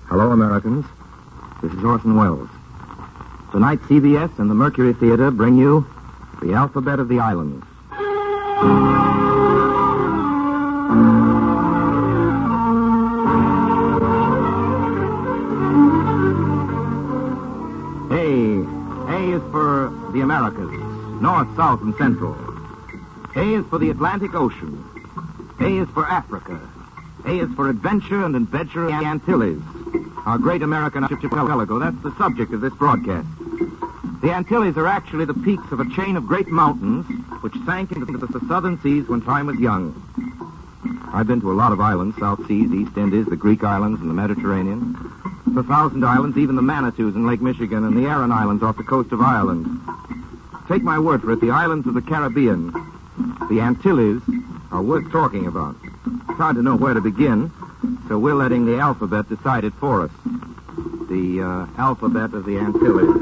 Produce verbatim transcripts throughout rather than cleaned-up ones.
Hello, Americans. This is Orson Welles. Tonight, C B S and the Mercury Theater bring you The Alphabet of the Islands. A. A is for the Americas, North, South, and Central. A is for the Atlantic Ocean. A is for Africa. A is for adventure and adventure in the Antilles. Our great American archipelago. That's the subject of this broadcast. The Antilles are actually the peaks of a chain of great mountains which sank into the southern seas when time was young. I've been to a lot of islands, South Seas, East Indies, the Greek islands, and the Mediterranean. The Thousand Islands, even the Manitous in Lake Michigan, and the Aran Islands off the coast of Ireland. Take my word for it, the islands of the Caribbean, the Antilles, are worth talking about. It's hard to know where to begin, so we're letting the alphabet decide it for us. The uh, alphabet of the Antilles.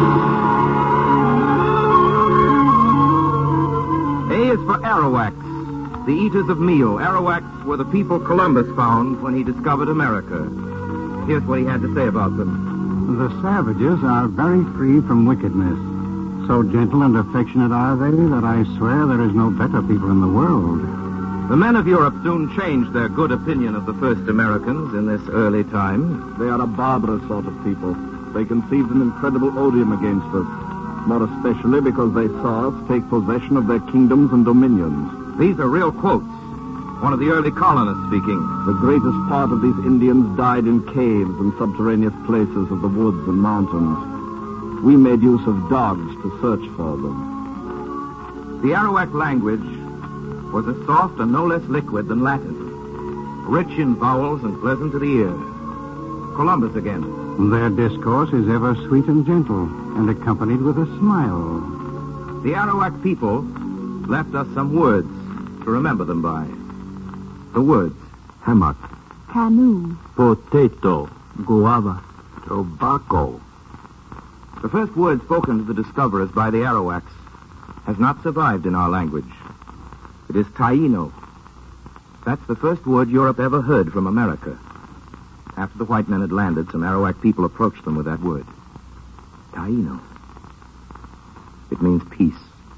A is for Arawaks, the eaters of meal. Arawaks were the people Columbus found when he discovered America. Here's what he had to say about them. The savages are very free from wickedness. So gentle and affectionate are they that I swear there is no better people in the world. The men of Europe soon changed their good opinion of the first Americans in this early time. They are a barbarous sort of people. They conceived an incredible odium against us, more especially because they saw us take possession of their kingdoms and dominions. These are real quotes. One of the early colonists speaking. The greatest part of these Indians died in caves and subterraneous places of the woods and mountains. We made use of dogs to search for them. The Arawak language was as soft and no less liquid than Latin, rich in vowels and pleasant to the ear. Columbus again. Their discourse is ever sweet and gentle, and accompanied with a smile. The Arawak people left us some words to remember them by. The words: hammock, canoe, potato, guava, tobacco. The first word spoken to the discoverers by the Arawaks has not survived in our language. It is Taino. That's the first word Europe ever heard from America. After the white men had landed, some Arawak people approached them with that word. Taino. It means peace.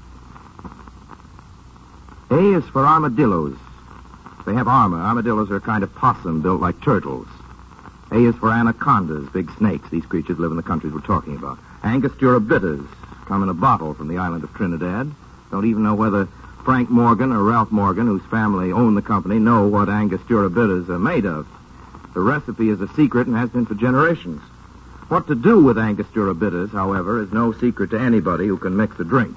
A is for armadillos. They have armor. Armadillos are a kind of possum built like turtles. A is for anacondas, big snakes. These creatures live in the countries we're talking about. Angostura bitters come in a bottle from the island of Trinidad. Don't even know whether Frank Morgan or Ralph Morgan, whose family owned the company, know what Angostura bitters are made of. The recipe is a secret and has been for generations. What to do with Angostura bitters, however, is no secret to anybody who can mix a drink.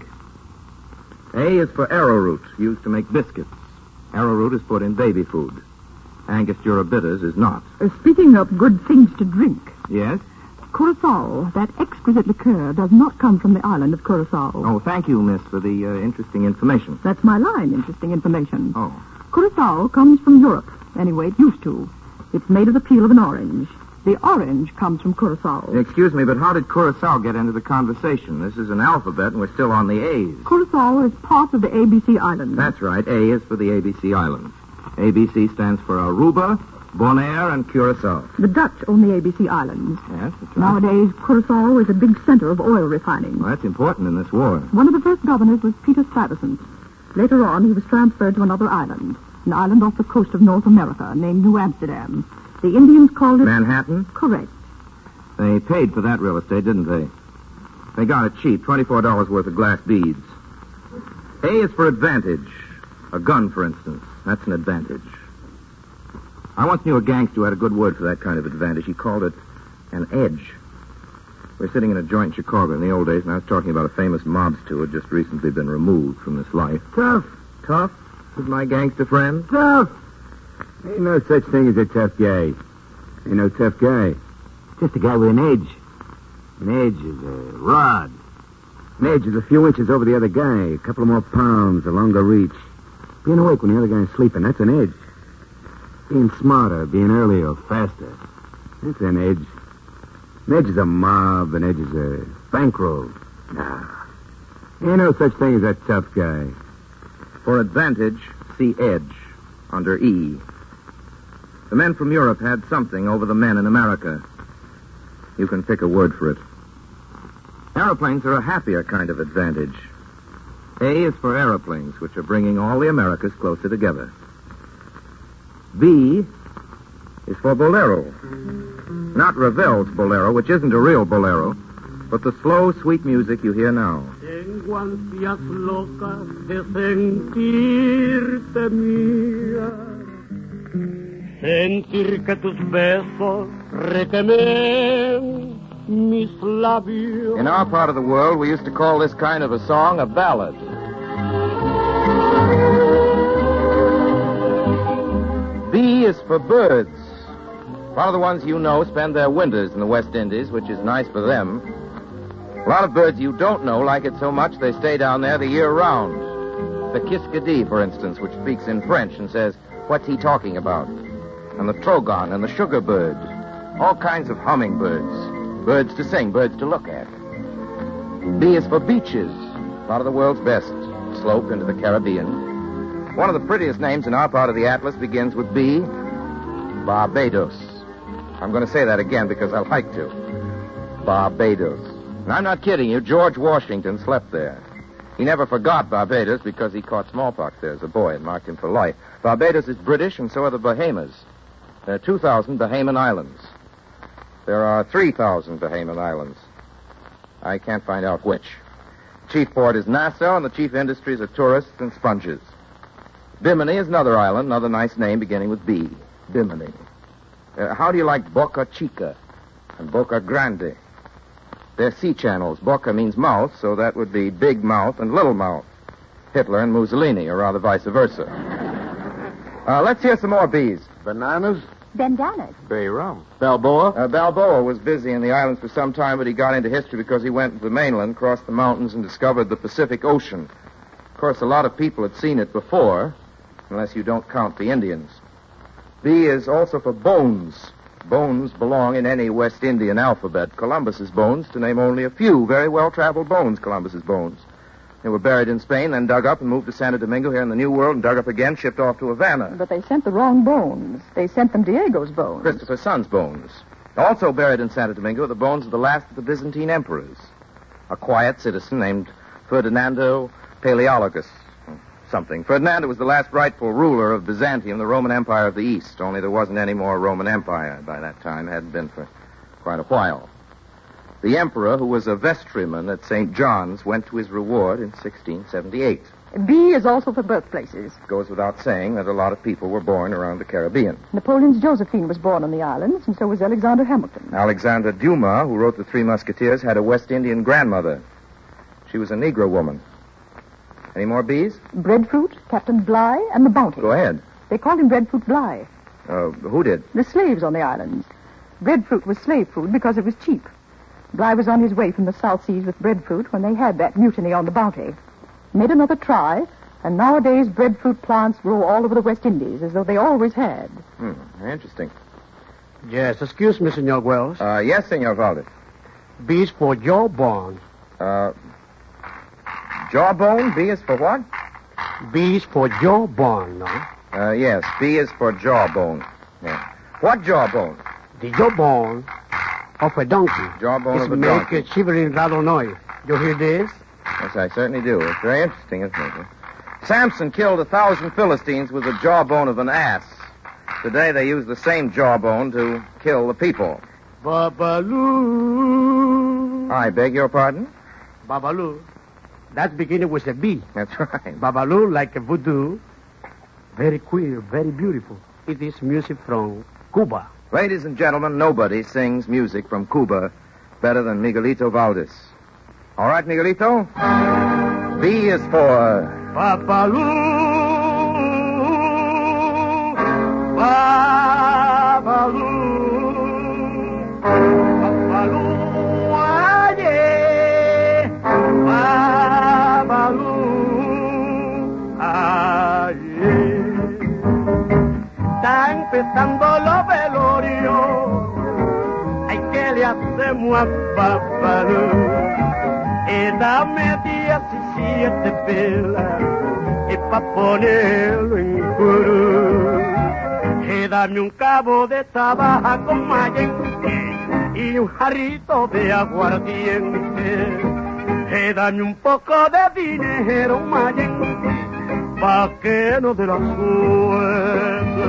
A is for arrowroot, used to make biscuits. Arrowroot is put in baby food. Angostura bitters is not. Uh, speaking of good things to drink, Yes? Curacao, that exquisite liqueur, does not come from the island of Curacao. Oh, thank you, miss, for the uh, interesting information. That's my line, interesting information. Oh. Curacao comes from Europe. Anyway, it used to. It's made of the peel of an orange. The orange comes from Curacao. Excuse me, but how did Curacao get into the conversation? This is an alphabet, and we're still on the A's. Curacao is part of the A B C Islands. That's right. A is for the A B C Islands. A B C stands for Aruba, Bonaire, and Curacao. The Dutch own the A B C Islands. Yes, that's right. Nowadays, Curacao is a big center of oil refining. Well, that's important in this war. One of the first governors was Peter Stuyvesant. Later on, he was transferred to another island, an island off the coast of North America named New Amsterdam. The Indians called it... Manhattan? Correct. They paid for that real estate, didn't they? They got it cheap, twenty-four dollars worth of glass beads. A is for advantage. A gun, for instance. That's an advantage. I once knew a gangster who had a good word for that kind of advantage. He called it an edge. We were sitting in a joint in Chicago in the old days, and I was talking about a famous mobster who had just recently been removed from this life. Tough. Tough? With my gangster friend? Tough. Ain't no such thing as a tough guy. Ain't no tough guy. Just a guy with an edge. An edge is a rod. An edge is a few inches over the other guy. A couple of more pounds, a longer reach. Being awake when the other guy's sleeping, that's an edge. Being smarter, being earlier or faster, that's an edge. An edge is a mob, an edge is a bankroll. Nah. Ain't no such thing as a tough guy. For advantage, see edge under E. The men from Europe had something over the men in America. You can pick a word for it. Aeroplanes are a happier kind of advantage. A is for aeroplanes, which are bringing all the Americas closer together. B is for bolero. Not Ravel's bolero, which isn't a real bolero, but the slow, sweet music you hear now. Tengo ansias locas de sentirte mía, sentir que tus besos retemen mis labios. In our part of the world, we used to call this kind of a song a ballad. B is for birds. A lot of the ones you know spend their winters in the West Indies, which is nice for them. A lot of birds you don't know like it so much they stay down there the year round. The kiskadee, for instance, which speaks in French and says, "What's he talking about?" And the trogon and the sugar bird. All kinds of hummingbirds. Birds to sing, birds to look at. B is for beaches. A lot of the world's best slope into the Caribbean. One of the prettiest names in our part of the Atlas begins with B, Barbados. I'm going to say that again because I like to. Barbados. And I'm not kidding you. George Washington slept there. He never forgot Barbados because he caught smallpox there as a boy and marked him for life. Barbados is British, and so are the Bahamas. There are two thousand Bahamian islands. There are three thousand Bahamian islands. I can't find out which. Chief port is Nassau, and the chief industries are tourists and sponges. Bimini is another island, another nice name beginning with B. Bimini. Uh, how do you like Boca Chica and Boca Grande? They're sea channels. Boca means mouth, so that would be big mouth and little mouth. Hitler and Mussolini, or rather vice versa. Uh, let's hear some more B's. Bananas? Bandanas. Very wrong. Balboa? Uh, Balboa was busy in the islands for some time, but he got into history because he went to the mainland, crossed the mountains, and discovered the Pacific Ocean. Of course, a lot of people had seen it before, unless you don't count the Indians. B is also for bones. Bones belong in any West Indian alphabet. Columbus's bones, to name only a few very well-traveled bones, Columbus's bones. They were buried in Spain, then dug up and moved to Santo Domingo here in the New World, and dug up again, shipped off to Havana. But they sent the wrong bones. They sent them Diego's bones. Christopher Son's bones. Also buried in Santo Domingo are the bones of the last of the Byzantine emperors. A quiet citizen named Ferdinando Paleologus. Something. Ferdinando was the last rightful ruler of Byzantium, the Roman Empire of the East. Only there wasn't any more Roman Empire by that time. It hadn't been for quite a while. The emperor, who was a vestryman at Saint John's, went to his reward in sixteen seventy-eight. B is also for birthplaces. Goes without saying that a lot of people were born around the Caribbean. Napoleon's Josephine was born on the islands, and so was Alexander Hamilton. Alexander Dumas, who wrote The Three Musketeers, had a West Indian grandmother. She was a Negro woman. Any more B's? Breadfruit, Captain Bligh, and the Bounty. Go ahead. They called him Breadfruit Bligh. Uh, who did? The slaves on the islands. Breadfruit was slave food because it was cheap. Bligh was on his way from the South Seas with breadfruit when they had that mutiny on the Bounty. Made another try, and nowadays breadfruit plants grow all over the West Indies, as though they always had. Hmm, interesting. Yes, excuse me, Senor Wells. Uh, yes, Senor Valdez. B is for jawbone. Uh, jawbone? B is for what? B is for jawbone, no? Uh, yes, B is for jawbone. Yeah. What jawbone? The jawbone of a donkey. Jawbone it's of a make donkey. a shivering rattle noise. You hear this? Yes, I certainly do. It's very interesting, isn't it? Samson killed a thousand Philistines with the jawbone of an ass. Today they use the same jawbone to kill the people. Babaloo. I beg your pardon? Babaloo. That's beginning with a B. That's right. Babaloo, like a voodoo. Very queer, very beautiful. It is music from Cuba. Ladies and gentlemen, nobody sings music from Cuba better than Miguelito Valdez. All right, Miguelito? B is for... Babaloo. Babaloo. Babaloo. Aye. Babaloo. Aye. Está empezando los velorios. Ay, ¿qué le hacemos a Babaloo? Y dame diecisiete pelas y pa' ponerlo en curú. Y Eh, dame un cabo de tabaco mayente y un jarrito de aguardiente. Eh, dame un poco de dinero mayente pa' que no de la suerte.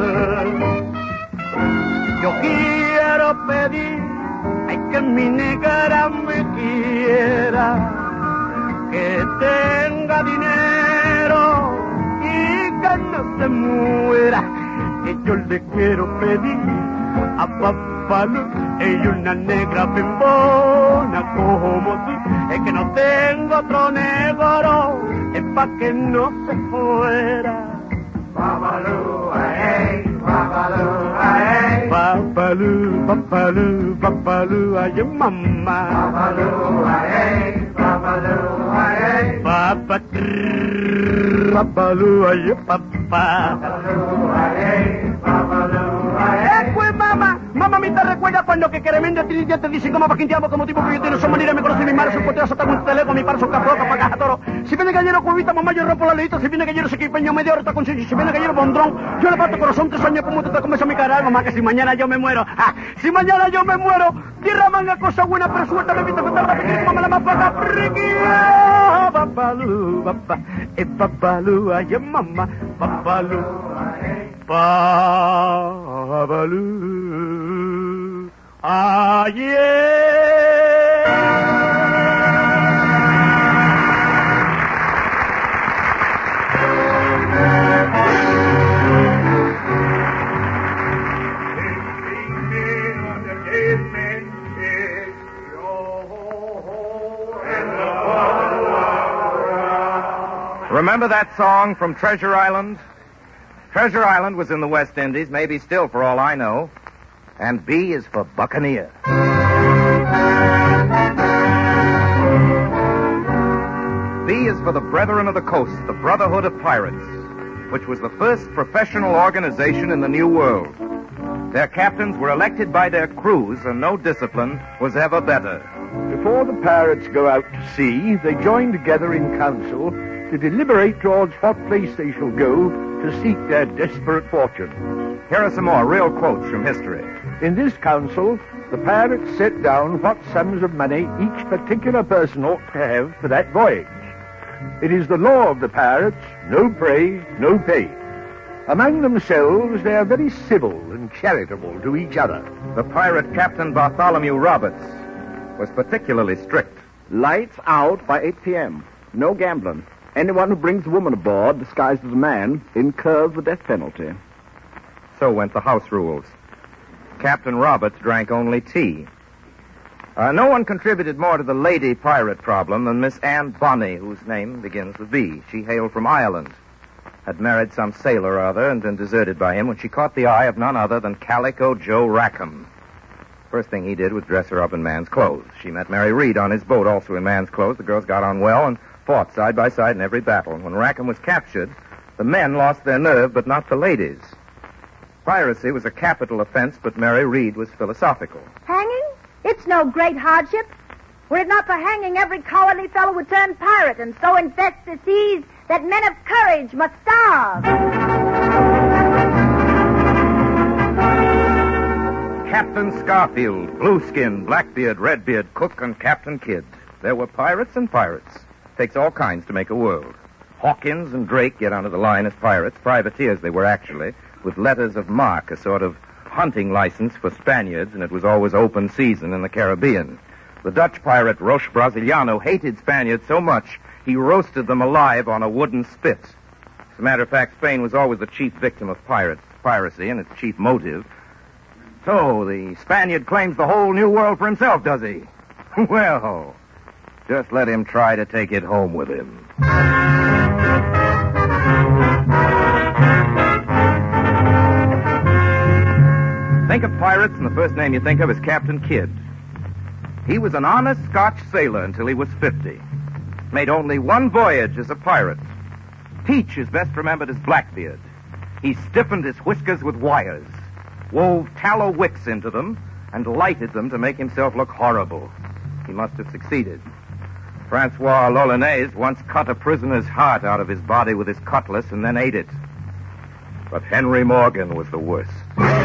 Yo quiero pedir, ay, que mi negra me quiera, que tenga dinero y que no se muera. Que yo le quiero pedir a Papalú, ella una negra bembona como tú. Es que no tengo otro negro, es pa' que no se fuera. Papalú, ay, Papalú, ay, Papalú, Papalú, Papalú, ay, mamá. Papalú, ay, Papalú, ay, Papa, Papalú, ay, papá. Papalú, ay, Papalú, ay. Pues mamá, mamá, ¿me te recuerda cuando que queremende ya te dicen como pa' quintiamo como tipo que yo tiene su manera me conoce mi madre, su poteas hasta un telego, mi par su caproca, pa' caja toro. Si viene gallero cuevita, mamá, yo rompo la leita, si viene gallero se quipeño media hora, está con si viene gallero bondrón, yo le parto corazón tres años como tú te comes a mi cara, mamá, que si mañana yo me muero, ah, si mañana yo me muero, tierra manga, cosa buena, pero suelta, me invita a contar la pequeña, mamá, la más paga, priquilla, papalú, papá, eh, papalú, ay, mamá, papalú, papalú, ayer. Remember that song from Treasure Island? Treasure Island was in the West Indies, maybe still for all I know. And B is for Buccaneer. B is for the Brethren of the Coast, the Brotherhood of Pirates, which was the first professional organization in the New World. Their captains were elected by their crews, and no discipline was ever better. Before the pirates go out to sea, they join together in council to deliberate towards what place they shall go to seek their desperate fortune. Here are some more real quotes from history. In this council, the pirates set down what sums of money each particular person ought to have for that voyage. It is the law of the pirates, no prey, no pay. Among themselves, they are very civil and charitable to each other. The pirate Captain Bartholomew Roberts was particularly strict. Lights out by eight p.m. No gambling. Anyone who brings a woman aboard disguised as a man incurs the death penalty. So went the house rules. Captain Roberts drank only tea. Uh, no one contributed more to the lady pirate problem than Miss Anne Bonny, whose name begins with B. She hailed from Ireland, had married some sailor or other and been deserted by him when she caught the eye of none other than Calico Joe Rackham. First thing he did was dress her up in man's clothes. She met Mary Read on his boat, also in man's clothes. The girls got on well and fought side by side in every battle. And when Rackham was captured, the men lost their nerve, but not the ladies. Piracy was a capital offense, but Mary Read was philosophical. Hanging? It's no great hardship. Were it not for hanging, every cowardly fellow would turn pirate and so infest the seas that men of courage must starve. Captain Scarfield, Blueskin, Blackbeard, Redbeard, Cook, and Captain Kidd. There were pirates and pirates. Takes all kinds to make a world. Hawkins and Drake get onto the line as pirates, privateers they were actually, with letters of marque, a sort of hunting license for Spaniards, and it was always open season in the Caribbean. The Dutch pirate Roche Brasiliano hated Spaniards so much he roasted them alive on a wooden spit. As a matter of fact, Spain was always the chief victim of pirates, piracy and its chief motive. So the Spaniard claims the whole New World for himself, does he? Well, just let him try to take it home with him. Think of pirates, and the first name you think of is Captain Kidd. He was an honest Scotch sailor until he was fifty. Made only one voyage as a pirate. Teach is best remembered as Blackbeard. He stiffened his whiskers with wires, wove tallow wicks into them, and lighted them to make himself look horrible. He must have succeeded. Francois Lolonaise once cut a prisoner's heart out of his body with his cutlass and then ate it. But Henry Morgan was the worst.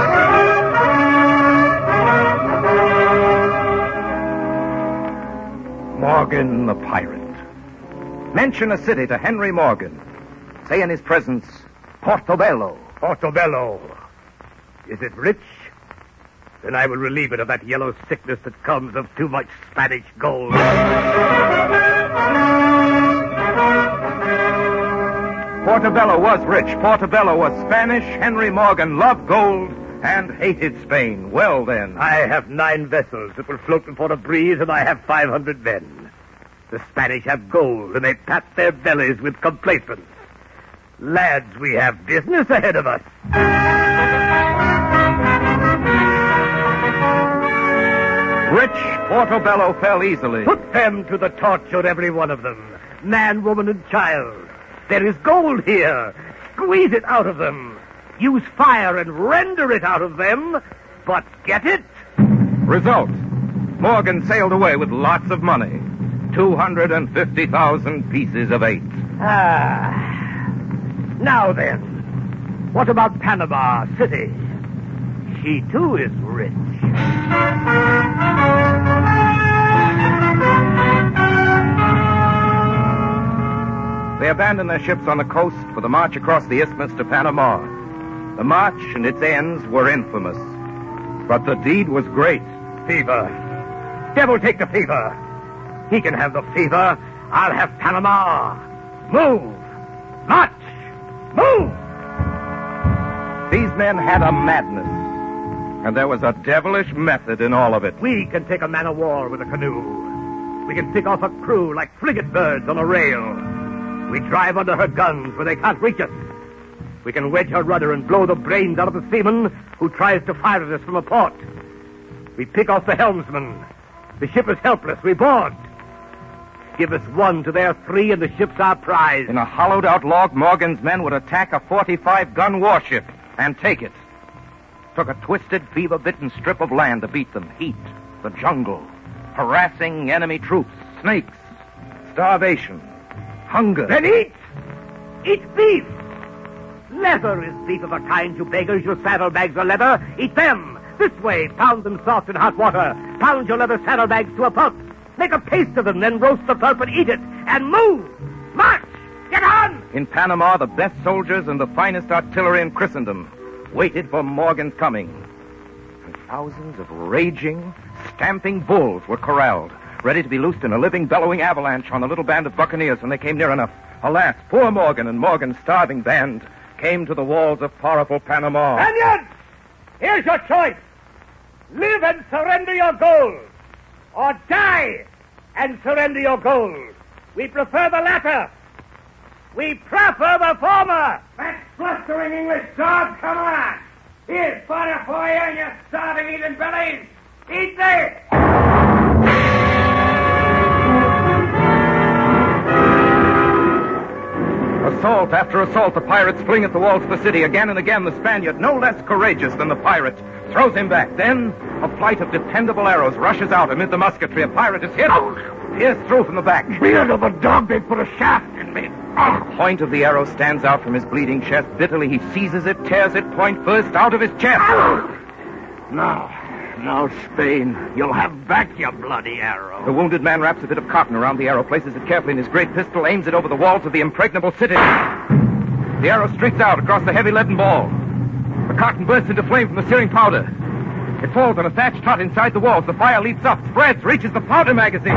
Morgan the pirate. Mention a city to Henry Morgan. Say in his presence, Portobello. Portobello. Is it rich? Then I will relieve it of that yellow sickness that comes of too much Spanish gold. Portobello was rich. Portobello was Spanish. Henry Morgan loved gold and hated Spain. Well, then. I have nine vessels that will float before a breeze, and I have five hundred men. The Spanish have gold, and they pat their bellies with complacence. Lads, we have business ahead of us. Rich Portobello fell easily. Put them to the torture, every one of them. Man, woman, and child. There is gold here. Squeeze it out of them. Use fire and render it out of them. But get it? Result. Morgan sailed away with lots of money. two hundred fifty thousand pieces of eight. Ah. Now then, what about Panama City? She too is rich. They abandoned their ships on the coast for the march across the isthmus to Panama. The march and its ends were infamous. But the deed was great. Fever. Devil take the fever. He can have the fever. I'll have Panama. Move. March. Move. These men had a madness. And there was a devilish method in all of it. We can take a man of war with a canoe. We can pick off a crew like frigate birds on a rail. We drive under her guns where they can't reach us. We can wedge her rudder and blow the brains out of the seaman who tries to fire at us from a port. We pick off the helmsman. The ship is helpless. We board. Give us one to their three, and the ship's our prize. In a hollowed-out log, Morgan's men would attack a forty-five gun warship and take it. Took a twisted, fever-bitten strip of land to beat them. Heat, the jungle, harassing enemy troops, snakes, starvation, hunger. Then eat! Eat beef! Leather is beef of a kind, you beggars. Your saddlebags are leather. Eat them! This way. Pound them soft in hot water. Pound your leather saddlebags to a pulp. Make a paste of them, then roast the pulp and eat it. And move! March! Get on! In Panama, the best soldiers and the finest artillery in Christendom waited for Morgan's coming. And thousands of raging, stamping bulls were corralled, ready to be loosed in a living, bellowing avalanche on the little band of buccaneers when they came near enough. Alas, poor Morgan and Morgan's starving band came to the walls of powerful Panama. Spaniards! Here's your choice. Live and surrender your gold. Or die and surrender your gold. We prefer the latter. We prefer the former. That blustering English dog, come on. Here's butter for you and your starving eating bellies. Eat this. Assault after assault, the pirates fling at the walls of the city. Again and again, the Spaniard, no less courageous than the pirate, throws him back. Then, a flight of dependable arrows rushes out amid the musketry. A pirate is hit, pierced through from the back. Beard of a dog, they put a shaft in me. The point of the arrow stands out from his bleeding chest. Bitterly, he seizes it, tears it point first out of his chest. Now, now, Spain, you'll have back your bloody arrow. The wounded man wraps a bit of cotton around the arrow, places it carefully in his great pistol, aims it over the walls of the impregnable city. The arrow streaks out across the heavy leaden ball. The cotton bursts into flame from the searing powder. It falls on a thatched hut inside the walls. The fire leaps up, spreads, reaches the powder magazine.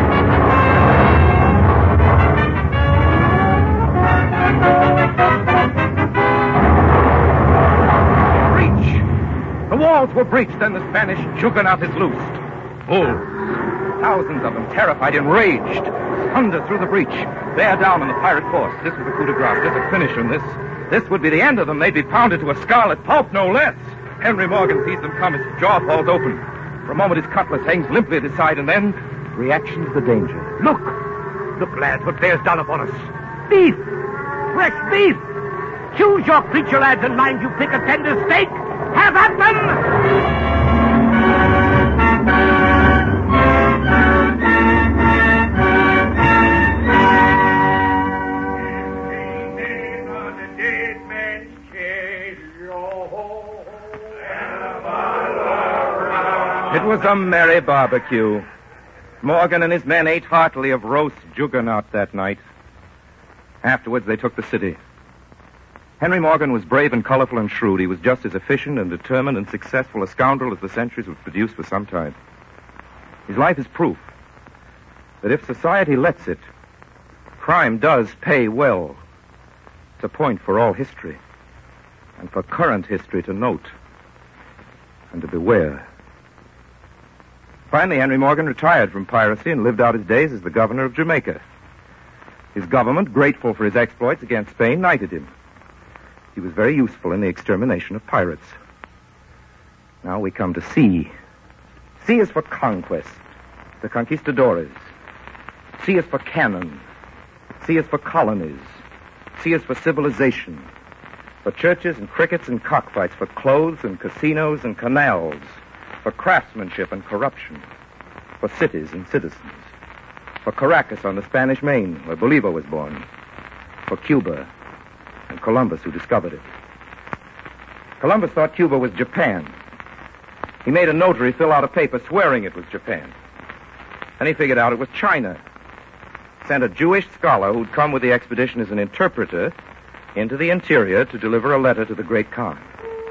Breach! The walls were breached, then the Spanish juggernaut is loosed. Bulls, thousands of them, terrified, enraged, thunder through the breach, bear down on the pirate force. This was the coup de grace. This a finish on this. This would be the end of them. They'd be pounded to a scarlet pulp, no less. Henry Morgan sees them come. His jaw falls open. For a moment, his cutlass hangs limply at his side, and then reaction to the danger. Look! Look, lads, what bears down upon us. Beef! Fresh beef! Choose your creature, lads, and mind you pick a tender steak. Have at them! It was a merry barbecue. Morgan and his men ate heartily of roast juggernaut that night. Afterwards, they took the city. Henry Morgan was brave and colorful and shrewd. He was just as efficient and determined and successful a scoundrel as the centuries would produce for some time. His life is proof that if society lets it, crime does pay well. It's a point for all history, and for current history to note and to beware. Finally, Henry Morgan retired from piracy and lived out his days as the governor of Jamaica. His government, grateful for his exploits against Spain, knighted him. He was very useful in the extermination of pirates. Now we come to sea. Sea is for conquest, the conquistadores. Sea is for cannon. Sea is for colonies. Sea is for civilization. For churches and crickets and cockfights. For clothes and casinos and canals. For craftsmanship and corruption. For cities and citizens. For Caracas on the Spanish Main, where Bolivar was born. For Cuba and Columbus, who discovered it. Columbus thought Cuba was Japan. He made a notary fill out a paper swearing it was Japan. Then he figured out it was China. Sent a Jewish scholar who'd come with the expedition as an interpreter into the interior to deliver a letter to the Great Khan.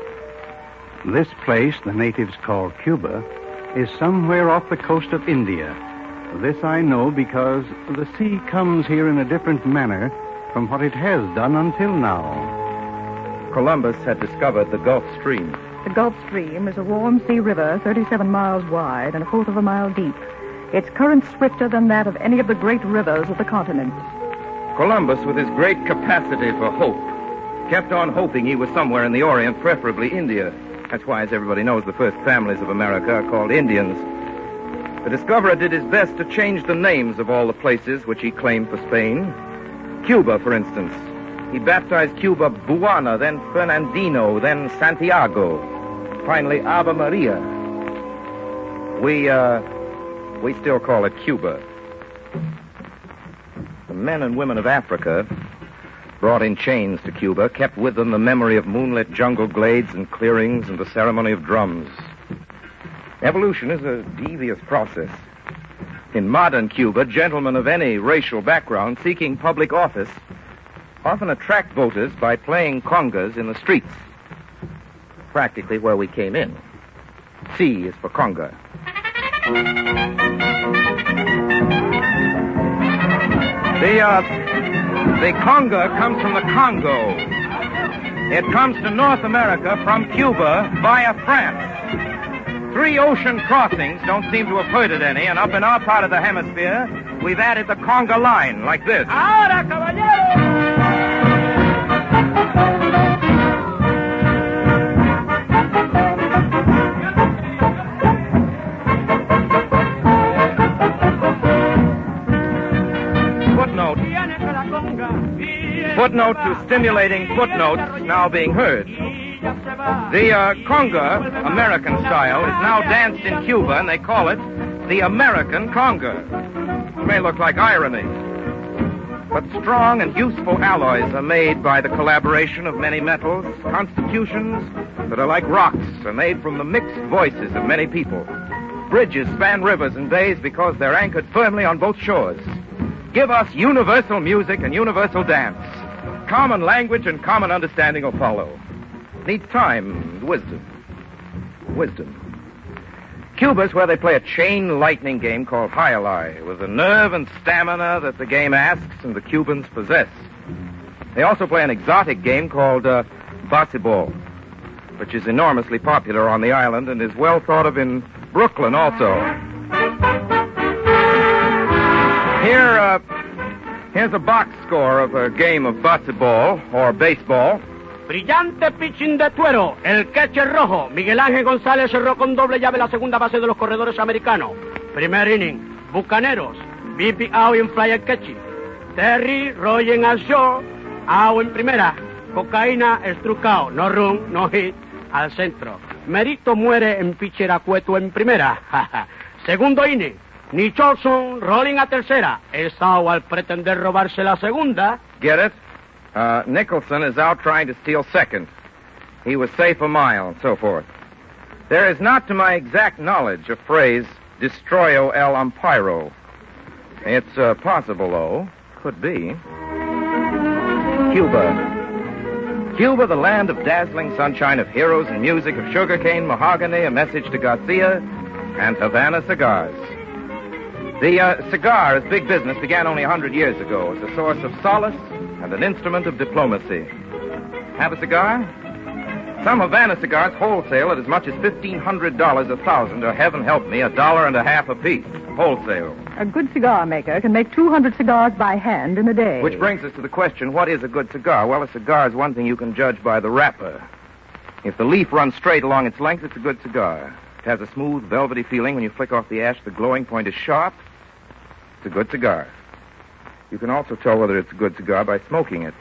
This place, the natives call Cuba, is somewhere off the coast of India. This I know because the sea comes here in a different manner from what it has done until now. Columbus had discovered the Gulf Stream. The Gulf Stream is a warm sea river thirty-seven miles wide and a fourth of a mile deep. Its current swifter than that of any of the great rivers of the continent. Columbus, with his great capacity for hope, kept on hoping he was somewhere in the Orient, preferably India. That's why, as everybody knows, the first families of America are called Indians. The discoverer did his best to change the names of all the places which he claimed for Spain. Cuba, for instance. He baptized Cuba Buana, then Fernandino, then Santiago. Finally, Ave Maria. We, uh... We still call it Cuba. The men and women of Africa, brought in chains to Cuba, kept with them the memory of moonlit jungle glades and clearings and the ceremony of drums. Evolution is a devious process. In modern Cuba, gentlemen of any racial background seeking public office often attract voters by playing congas in the streets. Practically where we came in. C is for conga. The, uh, the conga comes from the Congo. It comes to North America from Cuba via France. Three ocean crossings don't seem to have hurted any, and up in our part of the hemisphere, we've added the conga line, like this. Ahora, caballero! Footnote to stimulating footnotes now being heard. The uh, conga, American style, is now danced in Cuba, and they call it the American conga. It may look like irony, but strong and useful alloys are made by the collaboration of many metals. Constitutions that are like rocks are made from the mixed voices of many people. Bridges span rivers and bays because they're anchored firmly on both shores. Give us universal music and universal dance. Common language and common understanding will follow. Needs time and wisdom. Wisdom. Cuba's where they play a chain lightning game called Jai-Alai, with the nerve and stamina that the game asks and the Cubans possess. They also play an exotic game called uh, baseball, which is enormously popular on the island and is well thought of in Brooklyn also. Here, uh, here's a box score of a game of baseball or baseball. Brillante pitching de Tuero, el catcher rojo. Miguel Ángel González cerró con doble llave la segunda base de los corredores americanos. Primer inning, Bucaneros, B P out en flyer catching. Terry, Roy en al show, out en primera. Cocaína, estrucao, no run, no hit, al centro. Merito muere en pitcher acueto en primera. Segundo inning, Nicholson, rolling a tercera. Es out al pretender robarse la segunda. Get it? Uh, Nicholson is out trying to steal second. He was safe a mile, and so forth. There is not, to my exact knowledge, a phrase, destroyo el empiro. It's uh, possible, though. Could be. Cuba. Cuba, the land of dazzling sunshine, of heroes and music, of sugarcane, mahogany, a message to Garcia, and Havana cigars. The uh, cigar, as big business, began only a hundred years ago as a source of solace and an instrument of diplomacy. Have a cigar? Some Havana cigars wholesale at as much as fifteen hundred dollars a thousand, or heaven help me, a dollar and a half apiece. Wholesale. A good cigar maker can make two hundred cigars by hand in a day. Which brings us to the question, what is a good cigar? Well, a cigar is one thing you can judge by the wrapper. If the leaf runs straight along its length, it's a good cigar. It has a smooth, velvety feeling. When you flick off the ash, the glowing point is sharp. It's a good cigar. You can also tell whether it's a good cigar by smoking it.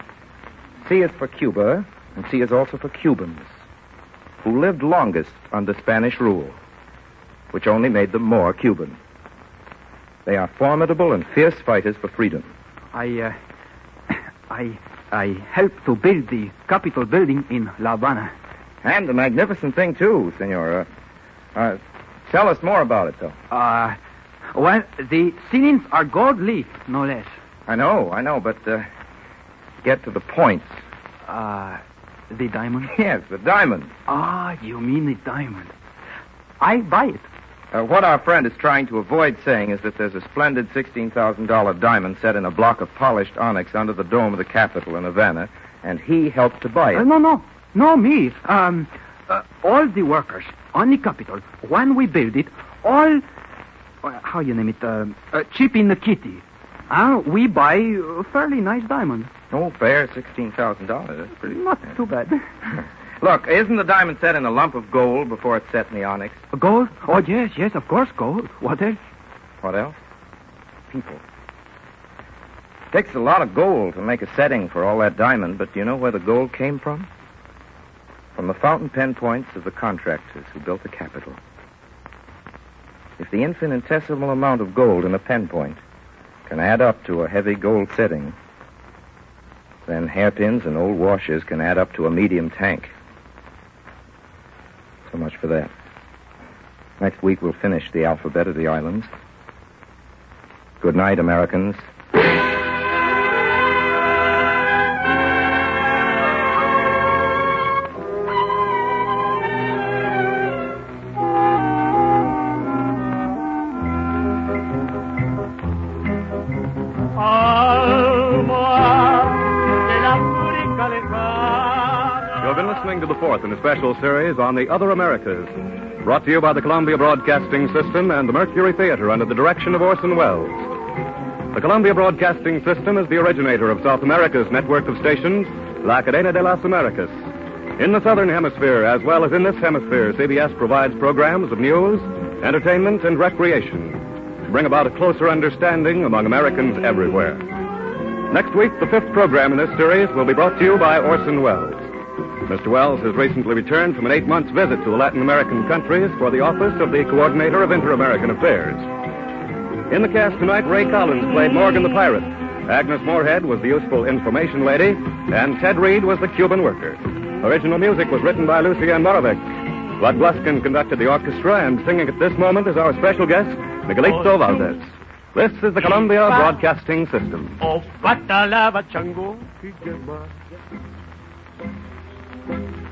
C is for Cuba, and C is also for Cubans, who lived longest under Spanish rule, which only made them more Cuban. They are formidable and fierce fighters for freedom. I, uh, I, I helped to build the Capitol building in La Habana. And a magnificent thing, too, Senora. Uh, tell us more about it, though. Uh, well, the ceilings are gold leaf, no less. I know, I know, but, uh, get to the point. Uh, the diamond? Yes, the diamond. Ah, you mean the diamond. I buy it. Uh, what our friend is trying to avoid saying is that there's a splendid sixteen thousand dollars diamond set in a block of polished onyx under the dome of the Capitol in Havana, and he helped to buy it. Uh, no, no. No, me. Um, uh, all the workers on the Capitol, when we build it, all, uh, how you name it, uh, uh, chip in the kitty. Uh, we buy a fairly nice diamond. Oh, fair, sixteen thousand dollars. That's pretty... Not too bad. Look, isn't the diamond set in a lump of gold before it's set in the onyx? Gold? Oh, yes, yes, of course, gold. What else? What else? People. It takes a lot of gold to make a setting for all that diamond, but do you know where the gold came from? From the fountain pen points of the contractors who built the Capitol. If the infinitesimal amount of gold in a pen point can add up to a heavy gold setting, then hairpins and old washers can add up to a medium tank. So much for that. Next week we'll finish the alphabet of the islands. Good night, Americans. To the fourth in a special series on the Other Americas, brought to you by the Columbia Broadcasting System and the Mercury Theater under the direction of Orson Welles. The Columbia Broadcasting System is the originator of South America's network of stations, La Cadena de las Americas. In the Southern Hemisphere, as well as in this hemisphere, C B S provides programs of news, entertainment, and recreation to bring about a closer understanding among Americans everywhere. Next week, the fifth program in this series will be brought to you by Orson Welles. Mister Welles has recently returned from an eight-month visit to the Latin American countries for the office of the Coordinator of Inter-American Affairs. In the cast tonight, Ray Collins played Morgan the Pirate. Agnes Moorehead was the useful information lady, and Ted Reed was the Cuban worker. Original music was written by Lucien Moravec. Bud Gluskin conducted the orchestra, and singing at this moment is our special guest, Miguelito Valdez. This is the Columbia Broadcasting System. Oh, patalava chango.